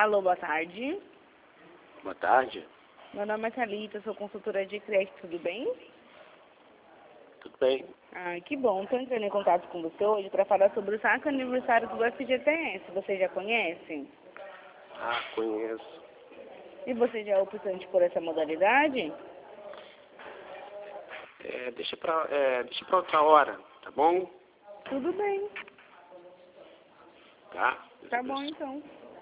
Alô, boa tarde. Boa tarde. Meu nome é Thalita, sou consultora de crédito, tudo bem? Tudo bem? Ah, que bom. Estou entrando em contato com você hoje para falar sobre o saque aniversário do FGTS. Você já conhece? Ah, conheço. E você já é optante por essa modalidade? Deixa pra outra hora, tá bom? Tudo bem. Tá? Tá bom, então.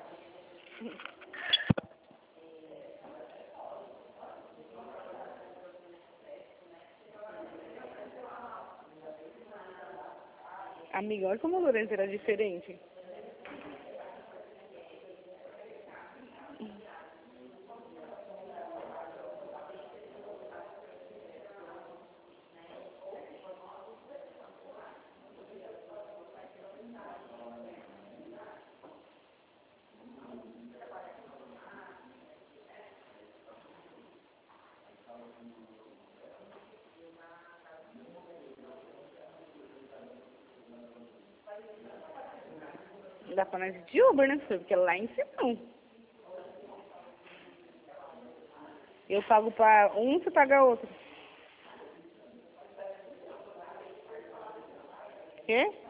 Amiga, olha como a Lorena era diferente. Não dá pra nós ir de Uber, né, filho? Porque lá em cima não. Eu pago pra um, você paga outro. Quê?